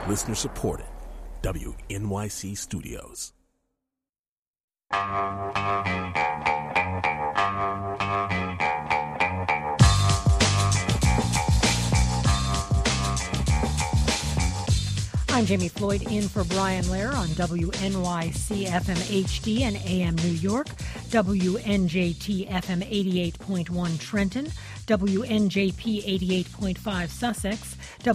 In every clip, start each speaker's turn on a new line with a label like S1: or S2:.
S1: Listener supported. WNYC Studios.
S2: I'm Jamie Floyd in for Brian Lehrer on WNYC FM HD and AM New York, WNJT FM 88.1 Trenton, WNJP 88.5 Sussex,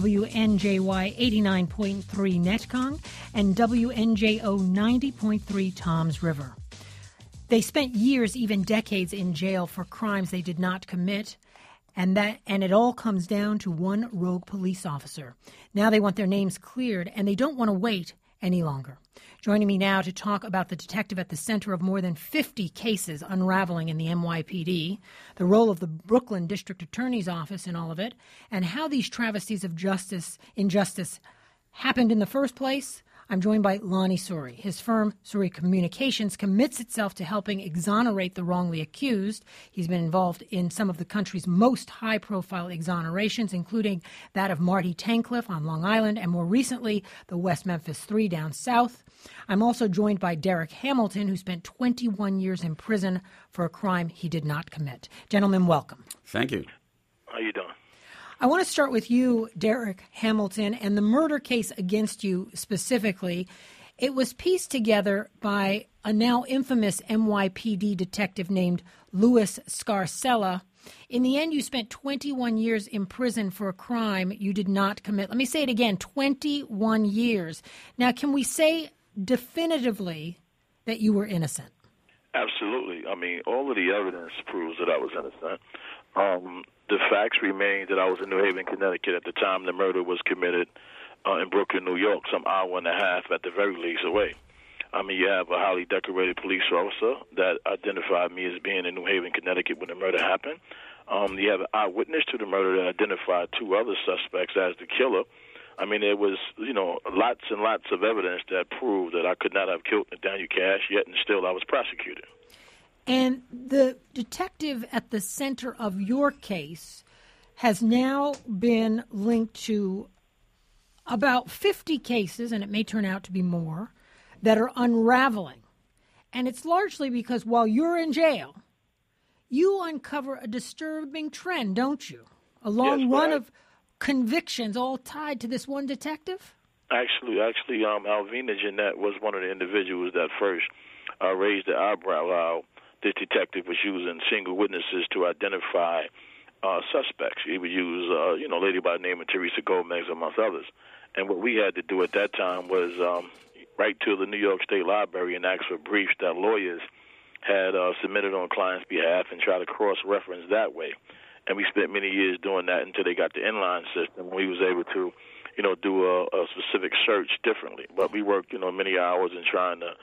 S2: WNJY 89.3 Netcong, and WNJO 90.3 Toms River. They spent years, even decades, in jail for crimes they did not commit. And it all comes down to one rogue police officer. Now they want their names cleared, and they don't want to wait any longer. Joining me now to talk about the detective at the center of more than 50 cases unraveling in the NYPD, the role of the Brooklyn District Attorney's Office in all of it, and how these travesties of injustice happened in the first place, I'm joined by Lonnie Suri. His firm, Suri Communications, commits itself to helping exonerate the wrongly accused. He's been involved in some of the country's most high-profile exonerations, including that of Marty Tancliffe on Long Island and, more recently, the West Memphis 3 down south. I'm also joined by Derek Hamilton, who spent 21 years in prison for a crime he did not commit. Gentlemen, welcome.
S3: Thank you.
S4: How you doing?
S2: I want to start with you, Derek Hamilton, and the murder case against you specifically. It was pieced together by a now infamous NYPD detective named Louis Scarcella. In the end, you spent 21 years in prison for a crime you did not commit. Let me say it again, 21 years. Now, can we say definitively that you were innocent?
S4: Absolutely. I mean, all of the evidence proves that I was innocent. The facts remain that I was in New Haven, Connecticut at the time the murder was committed in Brooklyn, New York, some hour and a half at the very least away. I mean, you have a highly decorated police officer that identified me as being in New Haven, Connecticut when the murder happened. You have an eyewitness to the murder that identified two other suspects as the killer. I mean, there was, lots and lots of evidence that proved that I could not have killed Nathaniel Cash, yet and still I was prosecuted.
S2: And the detective at the center of your case has now been linked to about 50 cases, and it may turn out to be more, that are unraveling. And it's largely because while you're in jail, you uncover a disturbing trend, don't you? A long run of convictions all tied to this one detective? Actually,
S4: Alvina Jeanette was one of the individuals that first raised the eyebrow how this detective was using single witnesses to identify suspects. He would use, a lady by the name of Teresa Gomez, amongst others. And what we had to do at that time was write to the New York State Library and ask for briefs that lawyers had submitted on clients' behalf and try to cross-reference that way. And we spent many years doing that until they got the inline system. We was able to, do a specific search differently. But we worked, many hours in trying to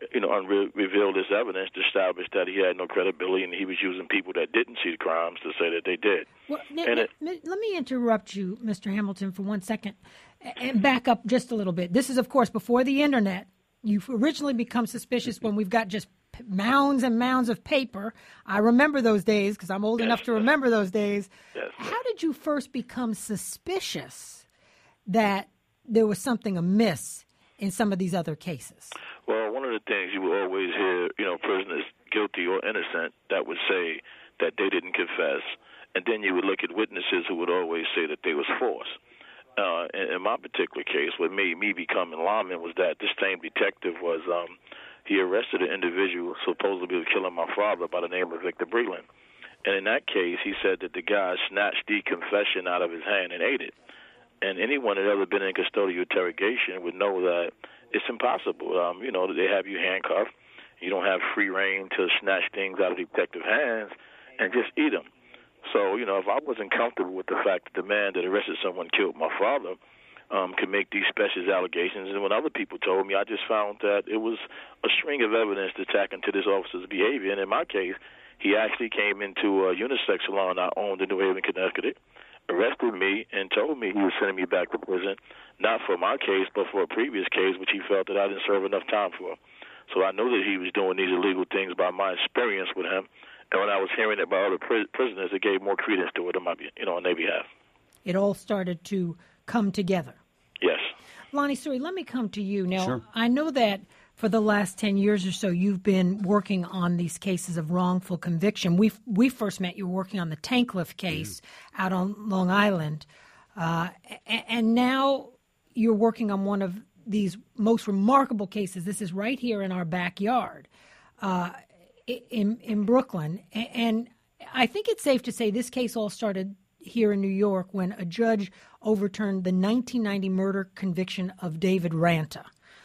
S4: reveal this evidence to establish that he had no credibility and he was using people that didn't see the crimes to say that they did.
S2: Well, let me interrupt you, Mr. Hamilton, for 1 second and back up just a little bit. This is, of course, before the Internet. You've originally become suspicious when we've got just mounds and mounds of paper. I remember those days because I'm old enough to remember those days.
S4: Yes.
S2: How did you first become suspicious that there was something amiss in some of these other cases?
S4: Well, one of the things you will always hear, prisoners guilty or innocent that would say that they didn't confess, and then you would look at witnesses who would always say that they was forced. In my particular case, what made me become an lawman was that this same detective was, he arrested an individual supposedly was killing my father by the name of Victor Breland. And in that case, he said that the guy snatched the confession out of his hand and ate it. And anyone that ever been in custodial interrogation would know that it's impossible. They have you handcuffed. You don't have free reign to snatch things out of detective hands and just eat them. So, if I wasn't comfortable with the fact that the man that arrested someone killed my father could make these specious allegations, and when other people told me, I just found that it was a string of evidence to tack into this officer's behavior. And in my case, he actually came into a unisex salon I owned in New Haven, Connecticut, arrested me, and told me he was sending me back to prison, not for my case, but for a previous case, which he felt that I didn't serve enough time for. So I knew that he was doing these illegal things by my experience with him. And when I was hearing it by other prisoners, it gave more credence to it on their behalf.
S2: It all started to come together.
S4: Yes.
S2: Lonnie Suri, let me come to you. Now,
S3: Sure.
S2: I know that for the last 10 years or so, you've been working on these cases of wrongful conviction. We first met, you were working on the Tankleff case out on Long Island. And now you're working on one of these most remarkable cases. This is right here in our backyard in Brooklyn. And I think it's safe to say this case all started here in New York when a judge overturned the 1990 murder conviction of David Ranta.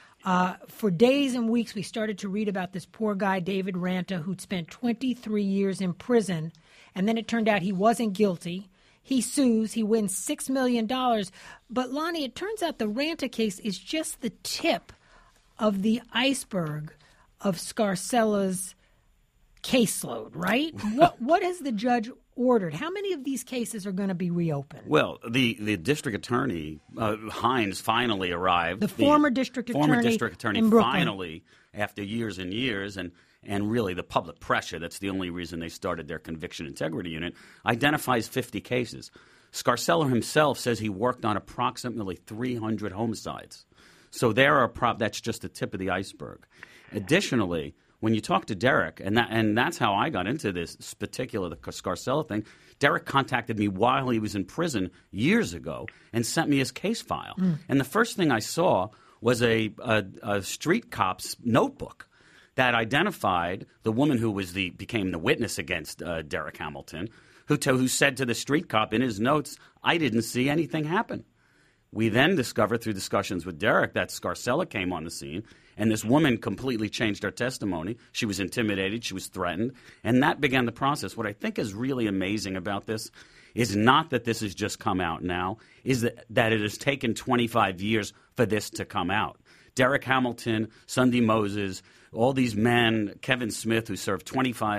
S2: For days and weeks, we started to read about this poor guy, David Ranta, who'd spent 23 years in prison, and then it turned out he wasn't guilty. He sues. He wins $6 million. But, Lonnie, it turns out the Ranta case is just the tip of the iceberg of Scarcella's caseload, right? What has the judge ordered? How many of these cases are going to be reopened?
S3: Well, the district attorney, Hines, finally arrived.
S2: The former district attorney in Brooklyn.
S3: Finally, after years and years, and really the public pressure, that's the only reason they started their conviction integrity unit, identifies 50 cases. Scarcella himself says he worked on approximately 300 homicides. So that's just the tip of the iceberg. Additionally, when you talk to Derek, and that's how I got into this particular the Scarcella thing, Derek contacted me while he was in prison years ago and sent me his case file. And the first thing I saw was a street cop's notebook that identified the woman who became the witness against Derek Hamilton, who said to the street cop in his notes, "I didn't see anything happen." We then discovered through discussions with Derek that Scarcella came on the scene, and this woman completely changed her testimony. She was intimidated. She was threatened. And that began the process. What I think is really amazing about this is not that this has just come out now, is that it has taken 25 years for this to come out. Derek Hamilton, Sunday Moses, all these men, Kevin Smith, who served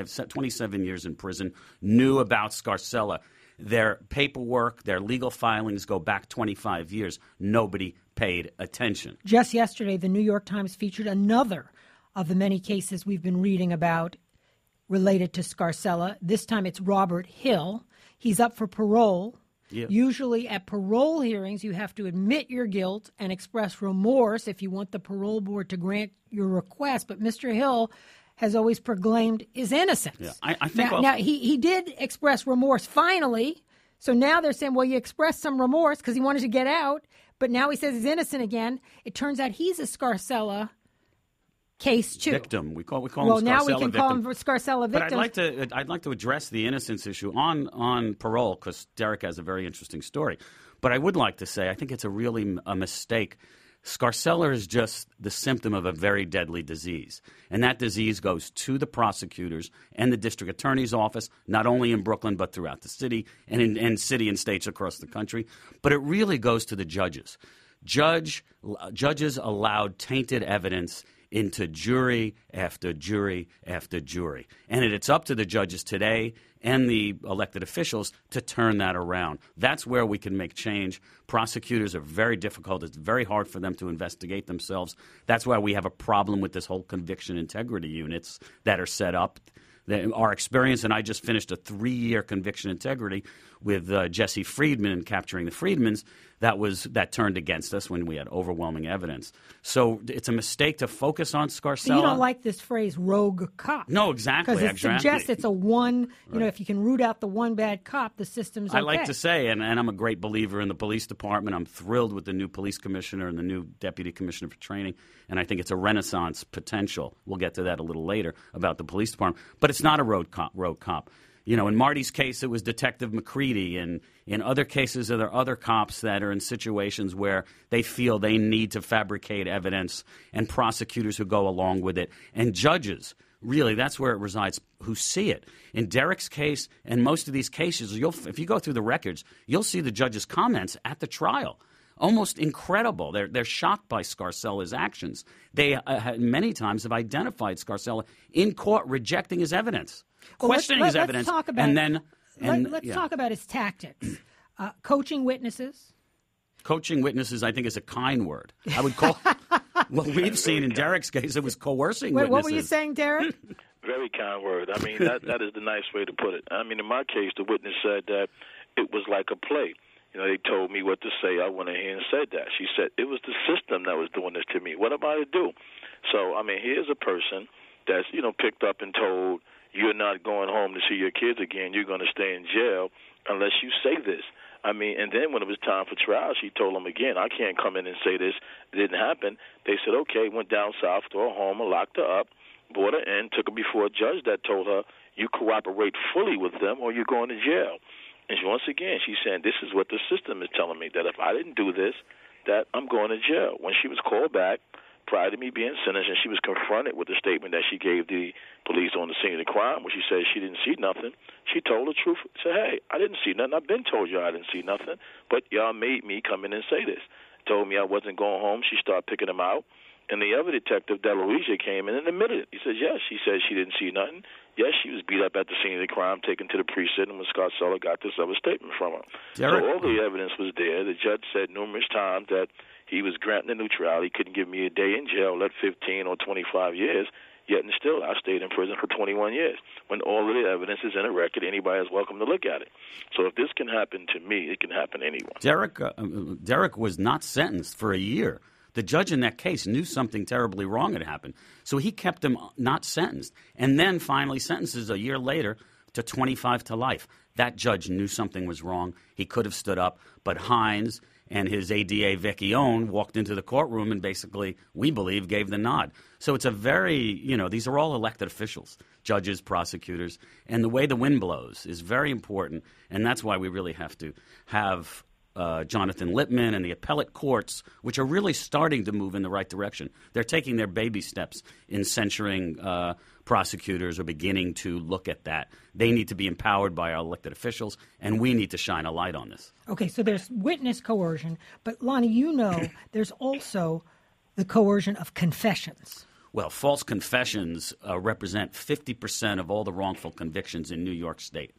S3: 27 years in prison, knew about Scarcella. Their paperwork, their legal filings go back 25 years. Nobody paid attention.
S2: Just yesterday, the New York Times featured another of the many cases we've been reading about related to Scarcella. This time it's Robert Hill. He's up for parole.
S3: Yeah.
S2: Usually at parole hearings, you have to admit your guilt and express remorse if you want the parole board to grant your request. But Mr. Hill has always proclaimed his innocence.
S3: Yeah, I think
S2: now he did express remorse finally. So now they're saying, well, you expressed some remorse because he wanted to get out, but now he says he's innocent again. It turns out he's a Scarcella case too.
S3: Victim. We call him Scarcella
S2: Well, now we can
S3: victim.
S2: call him Scarcella victim.
S3: But I'd like to address the innocence issue on parole because Derek has a very interesting story. But I would like to say I think it's a mistake. Scarcella is just the symptom of a very deadly disease. And that disease goes to the prosecutors and the district attorney's office, not only in Brooklyn but throughout the city and in city and states across the country. But it really goes to the judges. Judges allowed tainted evidence into jury after jury after jury. And it's up to the judges today and the elected officials to turn that around. That's where we can make change. Prosecutors are very difficult. It's very hard for them to investigate themselves. That's why we have a problem with this whole conviction integrity units that are set up. Our experience, and I just finished a 3-year conviction integrity with Jesse Friedman and capturing the Friedmans, that turned against us when we had overwhelming evidence. So it's a mistake to focus on Scarcella.
S2: So you don't like this phrase "rogue cop"?
S3: No, exactly.
S2: Because it suggests it's a one. You know, if you can root out the one bad cop, the system's okay.
S3: I like to say, and I'm a great believer in the police department. I'm thrilled with the new police commissioner and the new deputy commissioner for training, and I think it's a renaissance potential. We'll get to that a little later about the police department, but it's not a rogue cop. You know, in Marty's case, it was Detective McCready, and in other cases, there are other cops that are in situations where they feel they need to fabricate evidence, and prosecutors who go along with it, and judges. Really, that's where it resides, who see it. In Derek's case and most of these cases, if you go through the records, you'll see the judge's comments at the trial. Almost incredible. They're shocked by Scarcella's actions. They many times have identified Scarcella in court rejecting his evidence. Questioning his evidence,
S2: talk about let's talk about his tactics. Coaching witnesses.
S3: Coaching witnesses, I think, is a kind word. I would call what we've seen in Derek's case. It was coercing witnesses.
S2: What were you saying, Derek?
S4: Very kind word. I mean, that is the nice way to put it. I mean, in my case, the witness said that it was like a play. they told me what to say. I went ahead and said that. She said, it was the system that was doing this to me. What am I to do? So, I mean, here's a person that's, picked up and told, you're not going home to see your kids again. You're going to stay in jail unless you say this. I mean, and then when it was time for trial, she told them again, I can't come in and say this. It didn't happen. They said, okay, went down south to her home and locked her up, brought her in, took her before a judge that told her, you cooperate fully with them or you're going to jail. And once again, she's saying, this is what the system is telling me, that if I didn't do this, that I'm going to jail. When she was called back, prior to me being sentenced, and she was confronted with the statement that she gave the police on the scene of the crime, where she said she didn't see nothing, she told the truth. Said, hey, I didn't see nothing. I've been told y'all I didn't see nothing, but y'all made me come in and say this. Told me I wasn't going home. She started picking them out. And the other detective, Deloisia, came in and admitted it. He said, yes, she said she didn't see nothing. Yes, she was beat up at the scene of the crime, taken to the precinct, and when Scarcella got this other statement from her.
S3: Derek.
S4: So all the evidence was there. The judge said numerous times that he was granting a new trial. He couldn't give me a day in jail, let 15 or 25 years, yet and still I stayed in prison for 21 years. When all of the evidence is in a record, anybody is welcome to look at it. So if this can happen to me, it can happen to anyone.
S3: Derek was not sentenced for a year. The judge in that case knew something terribly wrong had happened, so he kept him not sentenced, and then finally sentences a year later to 25 to life. That judge knew something was wrong. He could have stood up, but Hines and his ADA Vecchione walked into the courtroom and basically, we believe, gave the nod. So it's a very, these are all elected officials, judges, prosecutors, and the way the wind blows is very important, and that's why we really have to have Jonathan Lippman and the appellate courts, which are really starting to move in the right direction. They're taking their baby steps in censuring prosecutors or beginning to look at that. They need to be empowered by our elected officials, and we need to shine a light on this.
S2: Okay, so there's witness coercion, but Lonnie, there's also the coercion of confessions.
S3: Well, false confessions represent 50% of all the wrongful convictions in New York State.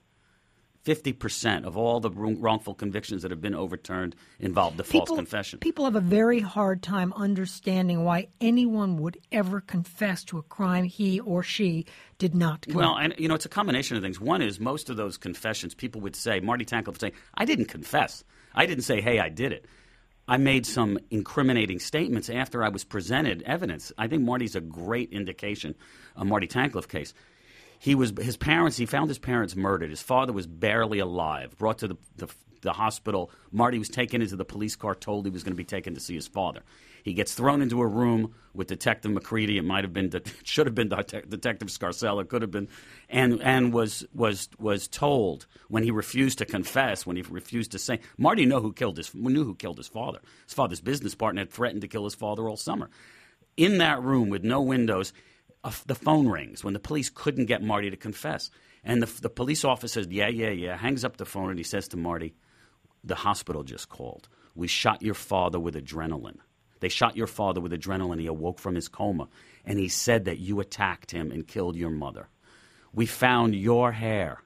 S3: 50% of all the wrongful convictions that have been overturned involved the false confession. People
S2: have a very hard time understanding why anyone would ever confess to a crime he or she did not commit.
S3: Well, and it's a combination of things. One is most of those confessions, people would say, Marty Tankleff would say, I didn't confess. I didn't say, hey, I did it. I made some incriminating statements after I was presented evidence. I think Marty's a great indication, a Marty Tankleff case. He found his parents murdered. His father was barely alive, brought to the hospital. Marty was taken into the police car, told he was going to be taken to see his father. He gets thrown into a room with Detective McCready. Should have been Detective Scarcella, could have been, and was told when he refused to confess, when he refused to say. Marty knew who killed his father. His father's business partner had threatened to kill his father all summer. In that room with no windows, the phone rings when the police couldn't get Marty to confess. And the police officer says, yeah, hangs up the phone, and he says to Marty, the hospital just called. We shot your father with adrenaline. They shot your father with adrenaline. He awoke from his coma, and he said that you attacked him and killed your mother. We found your hair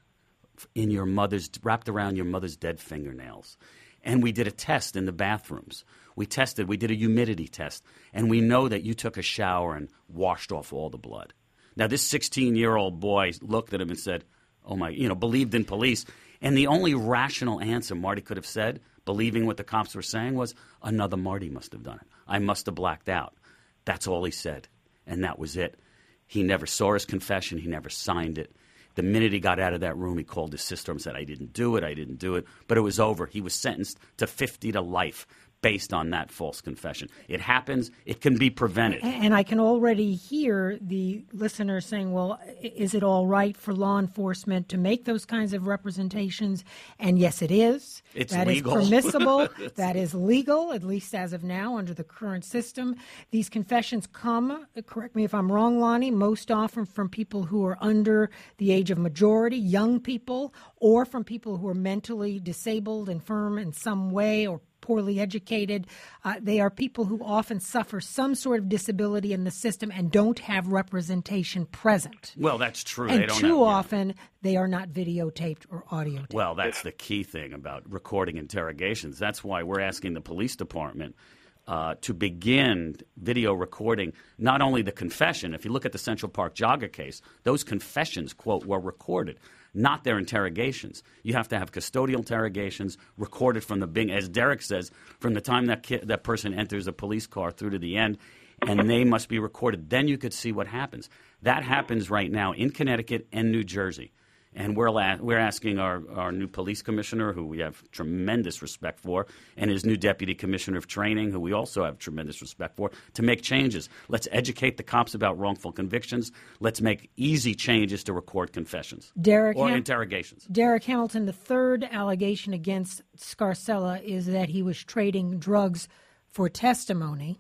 S3: wrapped around your mother's dead fingernails. And we did a test in the bathrooms. We did a humidity test, and we know that you took a shower and washed off all the blood. Now, this 16-year-old boy looked at him and said, oh my, believed in police. And the only rational answer Marty could have said, believing what the cops were saying, was, another Marty must have done it. I must have blacked out. That's all he said, and that was it. He never saw his confession. He never signed it. The minute he got out of that room, he called his sister and said, I didn't do it. But it was over. He was sentenced to 50 to life based on that false confession. It happens. It can be prevented.
S2: And I can already hear the listeners saying, well, is it all right for law enforcement to make those kinds of representations? And yes, it is.
S3: It's
S2: that
S3: legal.
S2: That is permissible. That is legal, at least as of now, under the current system. These confessions come, correct me if I'm wrong, Lonnie, most often from people who are under the age of majority, young people, or from people who are mentally disabled, infirm in some way, or poorly educated. They are people who often suffer some sort of disability in the system and don't have representation present.
S3: Well, that's true.
S2: And too often, they are not videotaped or audiotaped.
S3: Well, that's the key thing about recording interrogations. That's why we're asking the police department to begin video recording not only the confession. If you look at the Central Park jogger case, those confessions, quote, were recorded. not their interrogations. You have to have custodial interrogations recorded from the beginning, as Derek says, from the time that person enters a police car through to the end, and they must be recorded. Then you could see what happens. That happens right now in Connecticut and New Jersey. And we're asking our new police commissioner, who we have tremendous respect for, and his new deputy commissioner of training, who we also have tremendous respect for, to make changes. Let's educate the cops about wrongful convictions. Let's make easy changes to record confessions or interrogations.
S2: Derek Hamilton, the third allegation against Scarcella is that he was trading drugs for testimony.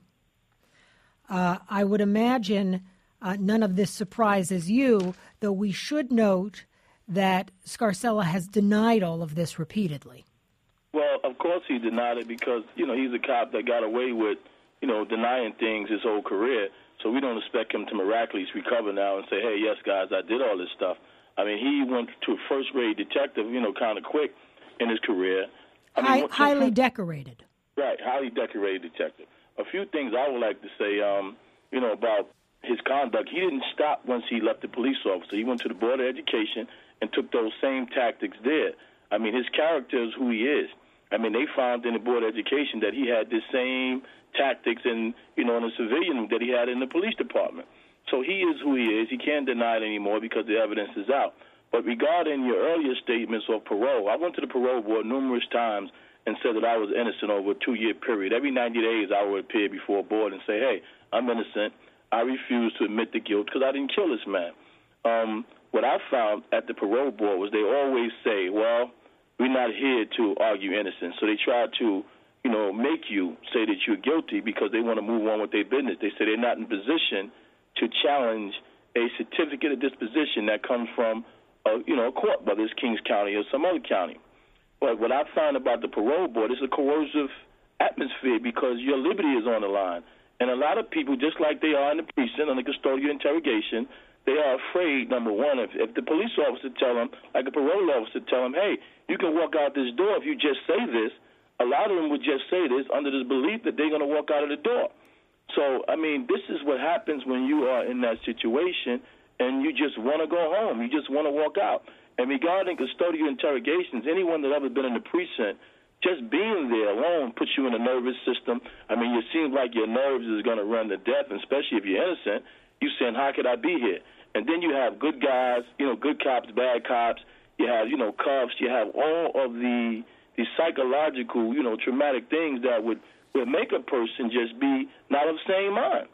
S2: I would imagine none of this surprises you, though we should note that Scarcella has denied all of this repeatedly.
S5: Well, of course he denied it because, he's a cop that got away with, denying things his whole career. So we don't expect him to miraculously recover now and say, hey, yes, guys, I did all this stuff. I mean, he went to a first-grade detective, kind of quick in his career.
S2: Highly decorated.
S5: Right, highly decorated detective. A few things I would like to say, about his conduct. He didn't stop once he left the police officer. He went to the Board of Education and took those same tactics there. I mean, his character is who he is. I mean, they found in the Board of Education that he had the same tactics in a civilian that he had in the police department. So he is who he is. He can't deny it anymore because the evidence is out. But regarding your earlier statements of parole, I went to the parole board numerous times and said that I was innocent over a 2-year period. Every 90 days I would appear before a board and say, hey, I'm innocent. I refuse to admit the guilt because I didn't kill this man. What I found at the parole board was they always say, well, we're not here to argue innocence. So they try to, make you say that you're guilty because they want to move on with their business. They say they're not in position to challenge a certificate of disposition that comes from, a court, whether it's Kings County or some other county. But what I found about the parole board is a coercive atmosphere because your liberty is on the line. And a lot of people, just like they are in the precinct on the custodial interrogation, they are afraid, number one, if the police officer tell them, like a parole officer tell them, hey, you can walk out this door if you just say this, a lot of them would just say this under this belief that they're going to walk out of the door. So, I mean, this is what happens when you are in that situation and you just want to go home. You just want to walk out. And regarding custodial interrogations, anyone that ever been in the precinct, just being there alone puts you in a nervous system. I mean, it seems like your nerves is going to run to death, and especially if you're innocent. You're saying, how could I be here? And then you have good guys, good cops, bad cops. You have, cuffs. You have all of the psychological, traumatic things that would make a person just be not of the same mind.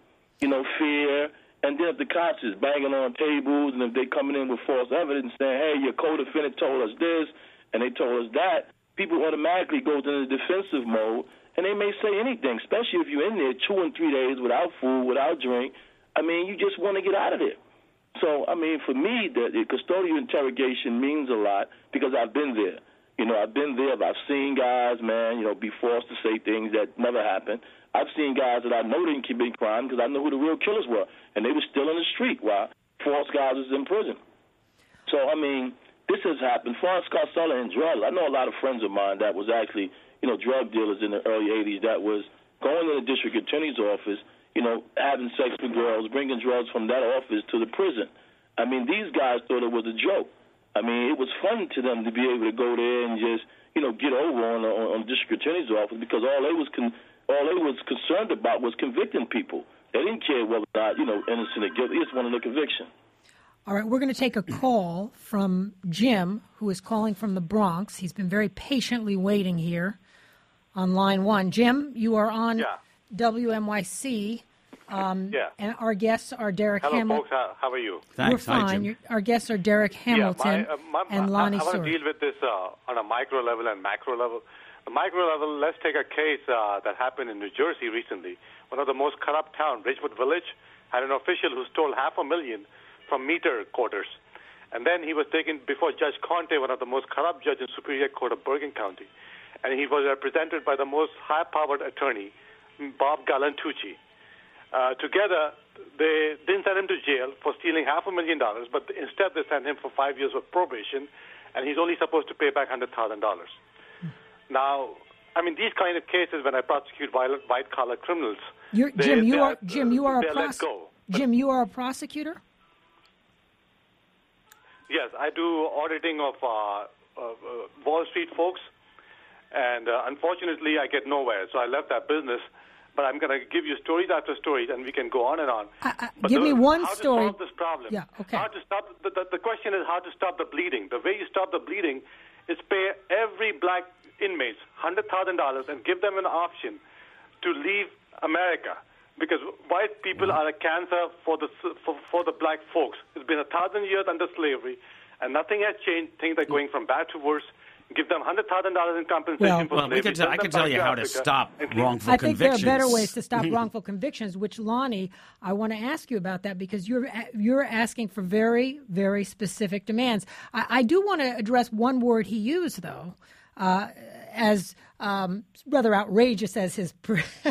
S5: Fear. And then if the cops is banging on tables and if they coming in with false evidence saying, hey, your co-defendant told us this and they told us that, people automatically go into the defensive mode, and they may say anything, especially if you're in there 2 and 3 days without food, without drink. I mean, you just want to get out of there. So, I mean, for me, the custodial interrogation means a lot because I've been there. I've been there. I've seen guys, man, be forced to say things that never happened. I've seen guys that I know didn't commit crime because I know who the real killers were, and they were still in the street while false guys was in prison. So, I mean, this has happened. For Scarcella and drugs, I know a lot of friends of mine that was actually, drug dealers in the early 80s that was going to the district attorney's office, having sex with girls, bringing drugs from that office to the prison. I mean, these guys thought it was a joke. I mean, it was fun to them to be able to go there and just, get over on district attorney's office because all they was concerned about was convicting people. They didn't care whether or not, innocent or guilty. They just wanted a conviction.
S2: All right, we're going to take a call from Jim, who is calling from the Bronx. He's been very patiently waiting here on line one. Jim, you are on WNYC. And our guests are Derek Hamilton.
S6: Hello, folks. How are you?
S2: Thanks. We're fine. Our guests are Derek Hamilton and Lonnie Seward.
S6: I want to deal with this on a micro level and macro level. The micro level, let's take a case that happened in New Jersey recently. One of the most corrupt towns, Ridgewood Village, had an official who stole $500,000 from meter quarters. And then he was taken before Judge Conte, one of the most corrupt judges in Superior Court of Bergen County. And he was represented by the most high-powered attorney, Bob Galantucci. Together, they didn't send him to jail for stealing $500,000, but instead they sent him for 5 years of probation, and he's only supposed to pay back $100,000. Now, I mean, these kind of cases, when I prosecute white-collar criminals,
S2: Jim, you are a prosecutor?
S6: Yes, I do auditing of Wall Street folks, and unfortunately, I get nowhere. So I left that business. But I'm going to give you stories after stories, and we can go on and on.
S2: Give me one story.
S6: How to solve this problem?
S2: Yeah, okay.
S6: How to stop the question is how to stop the bleeding. The way you stop the bleeding is pay every black inmate $100,000 and give them an option to leave America, because white people are a cancer for the black folks. It's been 1,000 years under slavery, and nothing has changed. Things are going from bad to worse. Give them $100,000 in compensation for slavery.
S3: I can tell you how to stop wrongful convictions.
S2: I think there are better ways to stop wrongful convictions, which, Lonnie, I want to ask you about that, because you're asking for very, very specific demands. I do want to address one word he used, though, as rather outrageous as his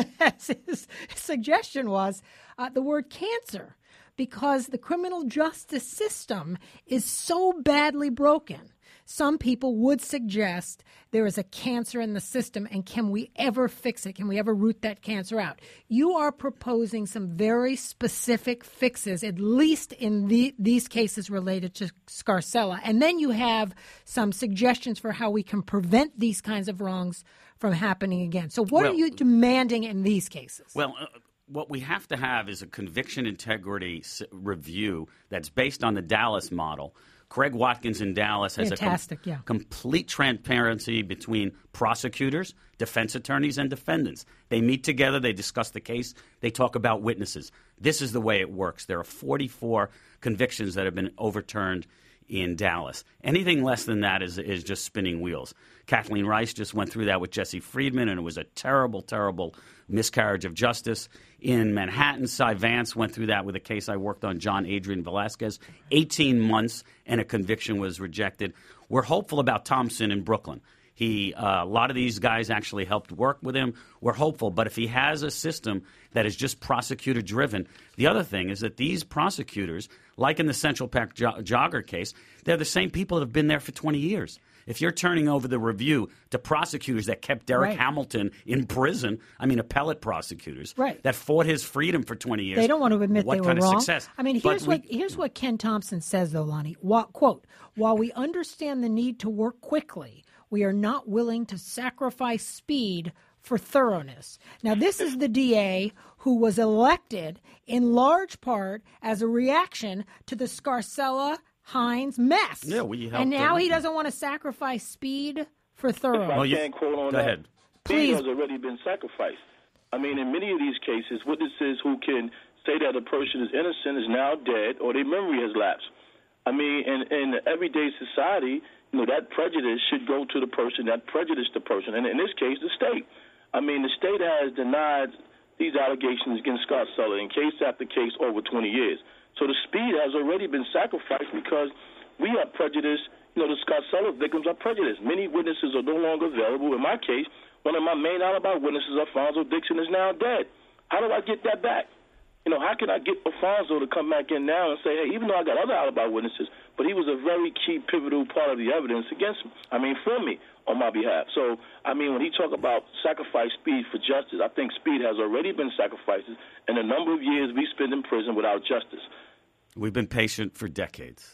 S2: suggestion was, the word cancer, because the criminal justice system is so badly broken. Some people would suggest there is a cancer in the system, and can we ever fix it? Can we ever root that cancer out? You are proposing some very specific fixes, at least in these cases related to Scarcella. And then you have some suggestions for how we can prevent these kinds of wrongs from happening again. So what are you demanding in these cases?
S3: Well, what we have to have is a conviction integrity review that's based on the Dallas model. Craig Watkins in Dallas has complete transparency between prosecutors, defense attorneys, and defendants. They meet together. They discuss the case. They talk about witnesses. This is the way it works. There are 44 convictions that have been overturned in Dallas. Anything less than that is just spinning wheels. Kathleen Rice just went through that with Jesse Friedman, and it was a terrible, terrible miscarriage of justice. In Manhattan, Cy Vance went through that with a case I worked on, John Adrian Velasquez, 18 months, and a conviction was rejected. We're hopeful about Thompson in Brooklyn. A lot of these guys actually helped work with him. We're hopeful. But if he has a system that is just prosecutor-driven, the other thing is that these prosecutors, like in the Central Park jogger case, they're the same people that have been there for 20 years. If you're turning over the review to prosecutors that kept Derek Hamilton in prison, appellate prosecutors that fought his freedom for 20 years.
S2: They don't want to admit they were wrong.
S3: What kind of success?
S2: Here's what Ken Thompson says, though, Lonnie. Quote, while we understand the need to work quickly, we are not willing to sacrifice speed for thoroughness. Now, this is the DA who was elected in large part as a reaction to the Scarcella-Hines mess.
S3: Yeah,
S2: and now he doesn't want to sacrifice speed for thoroughness.
S5: If I can quote on
S3: Go ahead.
S5: Speed has already been sacrificed. In many of these cases, witnesses who can say that a person is innocent is now dead or their memory has lapsed. In everyday society, that prejudice should go to the person that prejudiced the person, and in this case, the state. The state has denied these allegations against Scarcella in case after case over 20 years. So the speed has already been sacrificed because we are prejudiced. The Scarcella victims are prejudiced. Many witnesses are no longer available. In my case, one of my main alibi witnesses, Alfonso Dixon, is now dead. How do I get that back? How can I get Alfonso to come back in now and say, hey, even though I got other alibi witnesses, but he was a very key, pivotal part of the evidence against me, for me, on my behalf. So, when he talk about sacrifice speed for justice, I think speed has already been sacrificed in the number of years we spend in prison without justice.
S3: We've been patient for decades.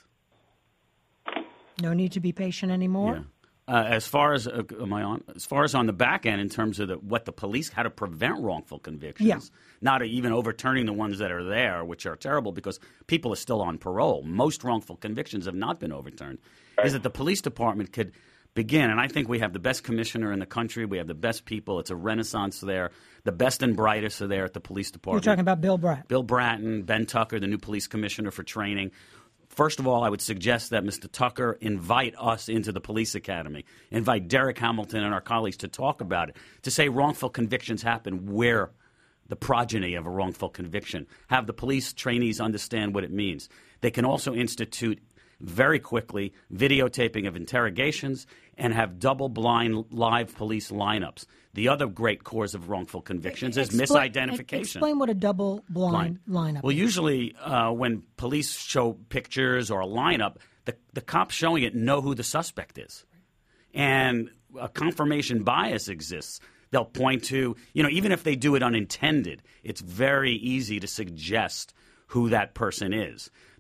S2: No need to be patient anymore?
S3: Yeah. As far as on the back end, in terms of what the police, how to prevent wrongful convictions, not even overturning the ones that are there, which are terrible because people are still on parole. Most wrongful convictions have not been overturned. Is that the police department could begin, and I think we have the best commissioner in the country. We have the best people. It's a renaissance there. The best and brightest are there at the police department.
S2: You're talking about Bill Bratton.
S3: Bill Bratton, Ben Tucker, the new police commissioner for training. First of all, I would suggest that Mr. Tucker invite us into the police academy, invite Derek Hamilton and our colleagues to talk about it, to say wrongful convictions happen where the progeny of a wrongful conviction. Have the police trainees understand what it means. They can also institute very quickly videotaping of interrogations and have double-blind live police lineups. The other great cause of wrongful convictions is misidentification.
S2: Explain what a double-blind lineup is.
S3: Well, usually when police show pictures or a lineup, the cops showing it know who the suspect is. And a confirmation bias exists. They'll point to, even if they do it unintended, it's very easy to suggest who that person is.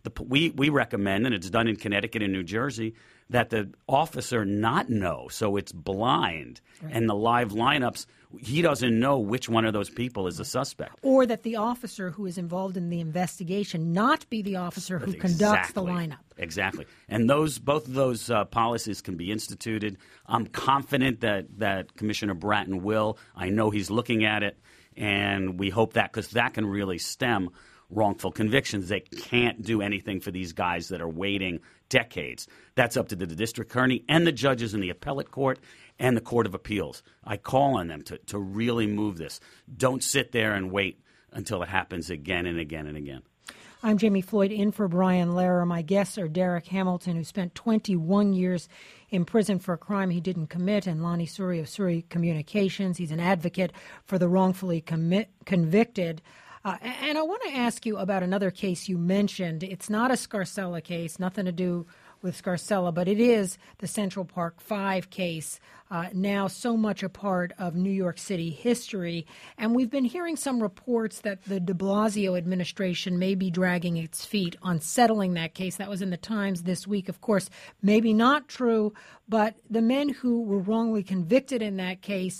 S3: we recommend, and it's done in Connecticut and New Jersey, that the officer not know, so it's blind, and the live lineups, he doesn't know which one of those people is a suspect.
S2: Or that the officer who is involved in the investigation not be the officer who conducts the lineup.
S3: Exactly. And both of those policies can be instituted. I'm confident that Commissioner Bratton will. I know he's looking at it, and we hope that, because that can really stem wrongful convictions. They can't do anything for these guys that are waiting decades. That's up to the district attorney and the judges in the appellate court and the Court of Appeals. I call on them to really move this. Don't sit there and wait until it happens again and again and again.
S2: I'm Jamie Floyd, in for Brian Lehrer. My guests are Derek Hamilton, who spent 21 years in prison for a crime he didn't commit, and Lonnie Suri of Suri Communications. He's an advocate for the wrongfully convicted. And I want to ask you about another case you mentioned. It's not a Scarcella case, nothing to do with Scarcella, but it is the Central Park 5 case, now so much a part of New York City history. And we've been hearing some reports that the de Blasio administration may be dragging its feet on settling that case. That was in the Times this week. Of course, maybe not true, but the men who were wrongly convicted in that case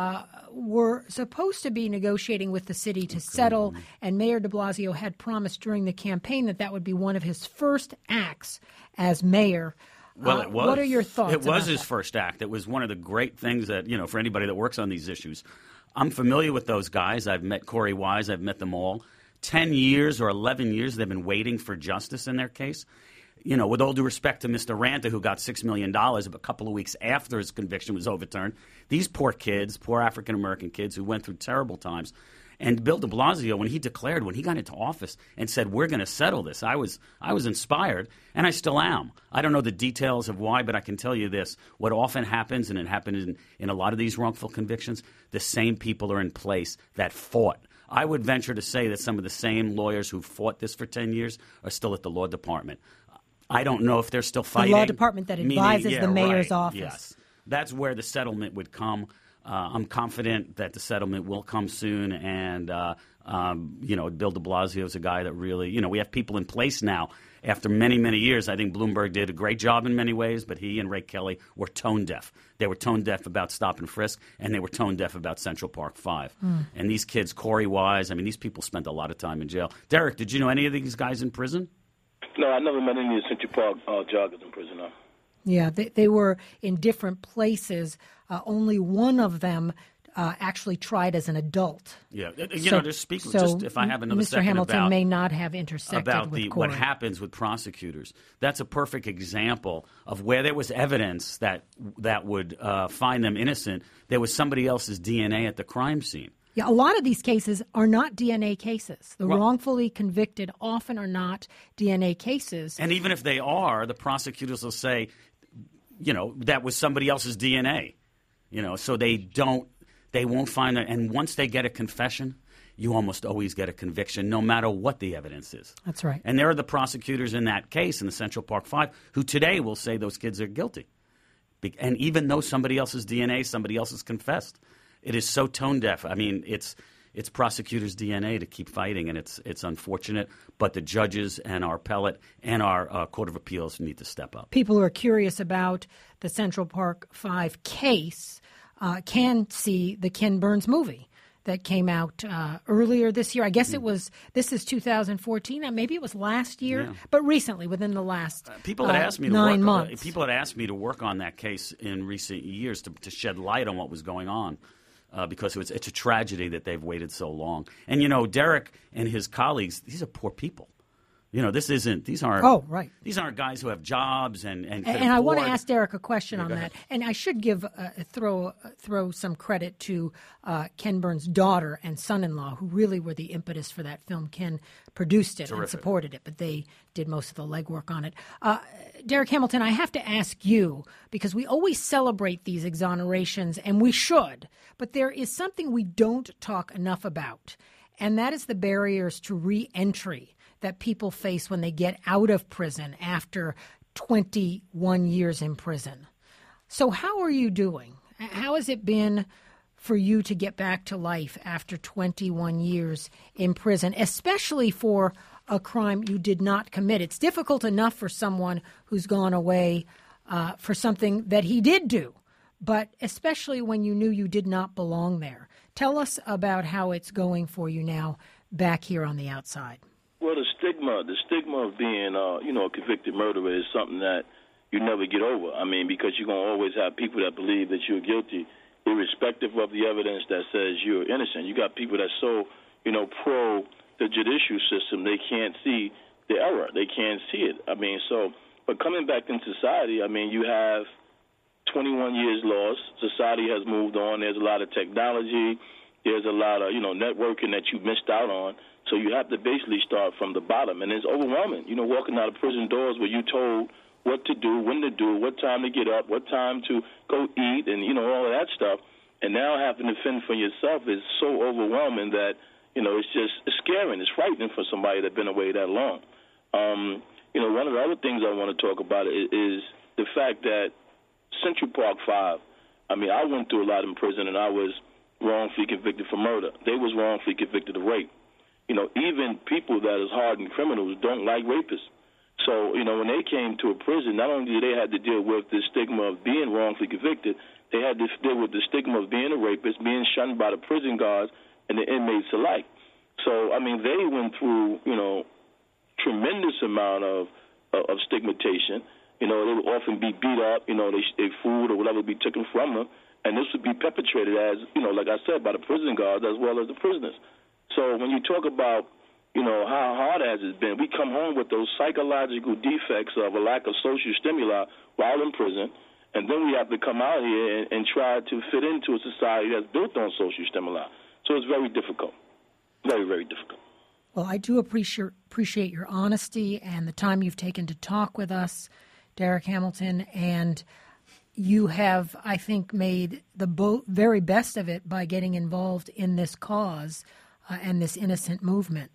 S2: were supposed to be negotiating with the city to settle, and Mayor de Blasio had promised during the campaign that would be one of his first acts as mayor.
S3: Well, it was.
S2: What are your thoughts?
S3: It was his first act. It was one of the great things that, for anybody that works on these issues. I'm familiar with those guys. I've met Corey Wise. I've met them all. 10 years or 11 years they've been waiting for justice in their case. With all due respect to Mr. Ranta, who got $6 million a couple of weeks after his conviction was overturned, these poor kids, poor African-American kids who went through terrible times. And Bill de Blasio, when he got into office and said, we're going to settle this, I was inspired, and I still am. I don't know the details of why, but I can tell you this. What often happens, and it happened in a lot of these wrongful convictions, the same people are in place that fought. I would venture to say that some of the same lawyers who fought this for 10 years are still at the law department. I don't know if they're still fighting.
S2: The law department that advises the mayor's office.
S3: Yes. That's where the settlement would come. I'm confident that the settlement will come soon, and Bill de Blasio is a guy that really, we have people in place now after many, many years. I think Bloomberg did a great job in many ways, but he and Ray Kelly were tone deaf. They were tone deaf about stop and frisk, and they were tone deaf about Central Park 5. And these kids, Corey Wise, these people spent a lot of time in jail. Derek, did you know any of these guys in prison?
S5: No, I never met any of the Central Park joggers in prison, no.
S2: Yeah, they were in different places. Only one of them actually tried as an adult.
S3: Yeah, just speak. Just if I have another
S2: Mr.
S3: second
S2: Hamilton may not have intersected
S3: about
S2: with Corey.
S3: What happens with prosecutors. That's a perfect example of where there was evidence that would find them innocent. There was somebody else's DNA at the crime scene.
S2: Yeah, a lot of these cases are not DNA cases. The wrongfully convicted often are not DNA cases.
S3: And even if they are, the prosecutors will say, that was somebody else's DNA. So they won't find that. And once they get a confession, you almost always get a conviction, no matter what the evidence is.
S2: That's right.
S3: And there are the prosecutors in that case in the Central Park 5 who today will say those kids are guilty. And even though somebody else's DNA, somebody else has confessed. It is so tone deaf. It's prosecutors' DNA to keep fighting, and it's unfortunate. But the judges and our appellate and our Court of Appeals need to step up.
S2: People who are curious about the Central Park 5 case can see the Ken Burns movie that came out earlier this year. I guess this is 2014. Maybe it was last year, but recently, within the last
S3: people had asked me
S2: 9 months.
S3: People had asked me to work on that case in recent years to shed light on what was going on. Because it's a tragedy that they've waited so long. And, Derek and his colleagues, these are poor people. These aren't guys who have jobs and
S2: I want to ask Derek a question on that. And I should throw some credit to Ken Burns' daughter and son-in-law, who really were the impetus for that film. Ken produced it and supported it, but they did most of the legwork on it. Derek Hamilton, I have to ask you, because we always celebrate these exonerations, and we should, but there is something we don't talk enough about, and that is the barriers to re-entry that people face when they get out of prison after 21 years in prison. So how are you doing? How has it been for you to get back to life after 21 years in prison, especially for a crime you did not commit. It's difficult enough for someone who's gone away for something that he did do, but especially when you knew you did not belong there. Tell us about how it's going for you now back here on the outside.
S5: Well, the stigma of being, a convicted murderer is something that you never get over. I mean, because you're going to always have people that believe that you're guilty, irrespective of the evidence that says you're innocent. You got people that's so, pro the judicial system, they can't see the error. They can't see it. I mean, but coming back in society, I mean, you have 21 years lost. Society has moved on. There's a lot of technology. There's a lot of, networking that you missed out on. So you have to basically start from the bottom. And it's overwhelming, walking out of prison doors where you're told what to do, when to do, what time to get up, what time to go eat, and, all of that stuff. And now having to fend for yourself is so overwhelming that, it's scary. It's frightening for somebody that's been away that long. One of the other things I want to talk about is the fact that Central Park 5, I mean, I went through a lot in prison, and I was wrongfully convicted for murder. They was wrongfully convicted of rape. Even people that is hardened criminals don't like rapists. So, when they came to a prison, not only did they have to deal with the stigma of being wrongfully convicted, they had to deal with the stigma of being a rapist, being shunned by the prison guards and the inmates alike. So, I mean, they went through, tremendous amount of stigmatization. They would often be beat up, their food or whatever would be taken from them. And this would be perpetrated as, like I said, by the prison guards as well as the prisoners. So when you talk about, how hard has it been, we come home with those psychological defects of a lack of social stimuli while in prison, and then we have to come out here and try to fit into a society that's built on social stimuli. So it's very difficult, very, very difficult.
S2: Well, I do appreciate your honesty and the time you've taken to talk with us, Derek Hamilton, and you have, I think, made the very best of it by getting involved in this cause and this innocence movement.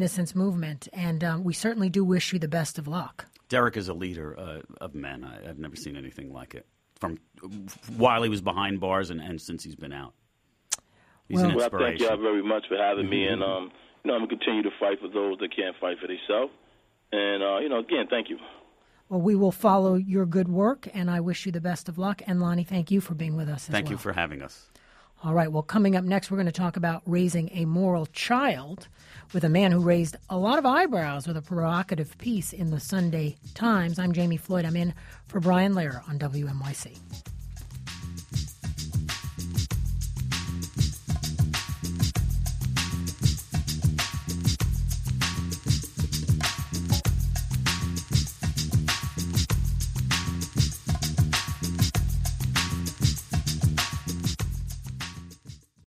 S2: And we certainly do wish you the best of luck.
S3: Derek is a leader of men. I've never seen anything like it from while he was behind bars and since he's been out. He's an inspiration.
S5: Thank y'all very much for having me, and I'm going to continue to fight for those that can't fight for themselves. And, again, thank you.
S2: Well, we will follow your good work, and I wish you the best of luck. And, Lonnie, thank you for being with us as well.
S3: Thank you for having us.
S2: All right. Well, coming up next, we're going to talk about raising a moral child with a man who raised a lot of eyebrows with a provocative piece in the Sunday Times. I'm Jamie Floyd. I'm in for Brian Lehrer on WNYC.